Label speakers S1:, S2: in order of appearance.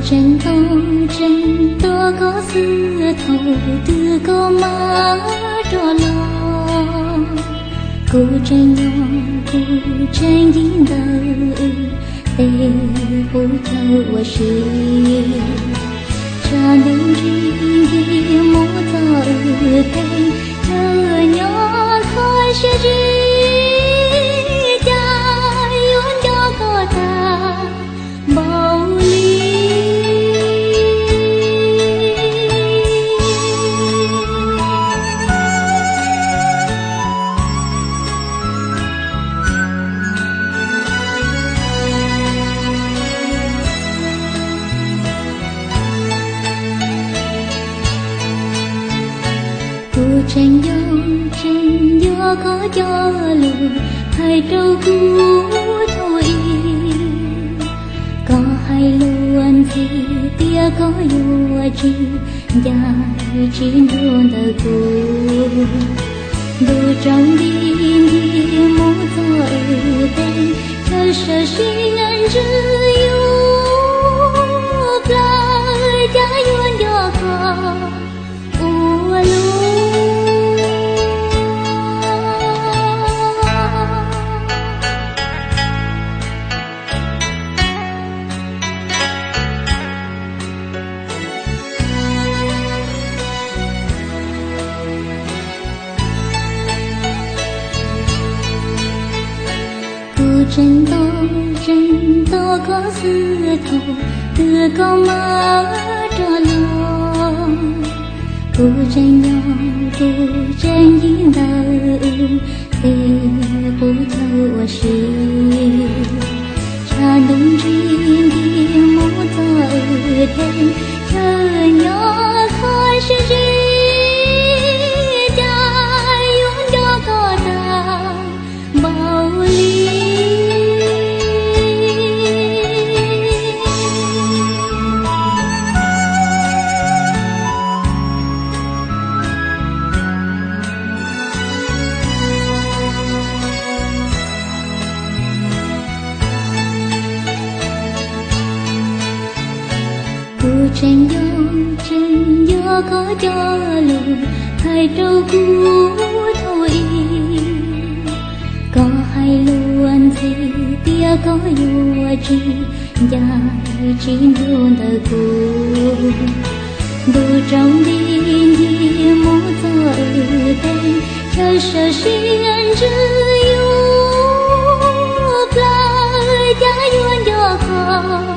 S1: tranh to có xưa thầu từ có má trò lo cô tranh dính đời tê hú thâu sĩ cha đến riêng đi mô tờ tên thơ nhỏ khói sẽ riêng cha yun cho có ta bao ly tranh gió có cho lùi hai trâu cú thôi có hai luôn gì tia có yêu chi dài chín luôn đời cô đưa trong đi mô thơ tên thơ sợ xin anh rơi yêu lại giá yuan gió có ua luôn tranh to có xưa thầu từ có má trò lo cô tranh dính đời tê bố thâu sĩ cha đúng riêng đi mô tờ tên thơ nhỏ khói sẽ riêng cha yun cho có ta bao ly tranh gió có cho lùi hai trâu cú thôi có hai luôn gì tia có yêu chi dài chín luôn đời cô đưa trong đi mô thơ tên thơ sợ xin anh rơi yêu lại giá yuan gió có